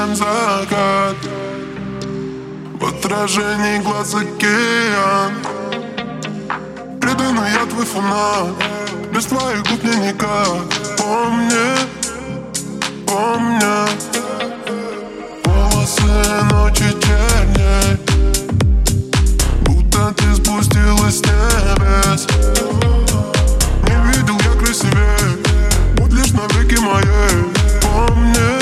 встречаем закат. В отражении глаз океан. Преданный я твой фанат, без твоих губ мне никак. Помни, помни, волосы ночи черней, будто ты спустилась с небес. Не видел я красивее, будь лишь навеки моей. Помни,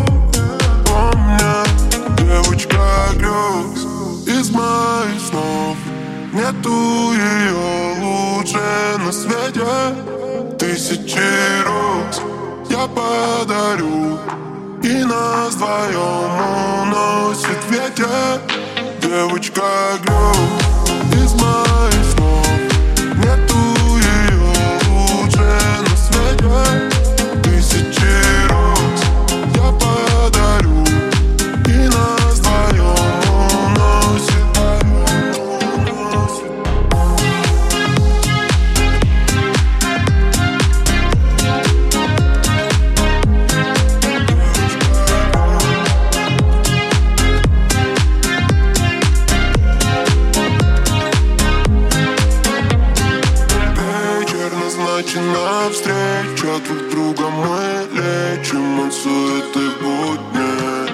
помни, девочка грез из моих снов. Нету ее лучше на свете. Тысячи роз я подарю, и нас вдвоем уносит ветер. Девочка грез из моих снов. Нету ее лучше на свете. Тысячи роз я подарю, и нас вдвоем уносит. Навстречу друг друга мы лечим от суеты будни.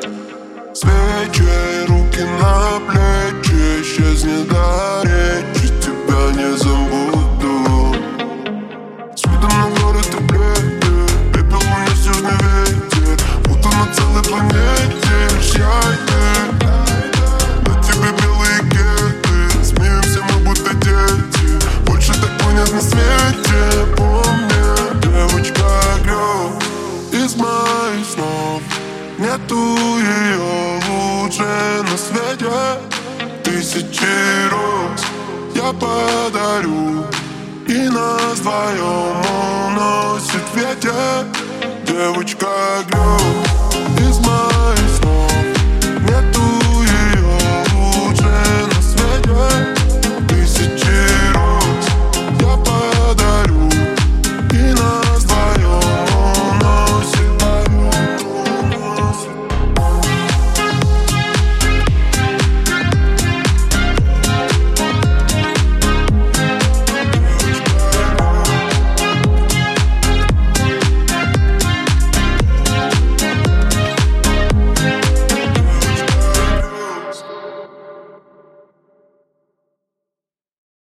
Свечи, руки на плечи, исчезни до речи, тебя не забуду. С видом на горы ты бледный, пепел унесешь на ветер, будто на целой планете лишь я и ты. На тебе белые кеты, смеемся мы будто дети, больше такой нет на свете. Помни, девочка грез из моих снов. Нету ее лучше на свете. Тысячи роз я подарю, и нас вдвоем уносит ветер. Девочка грез.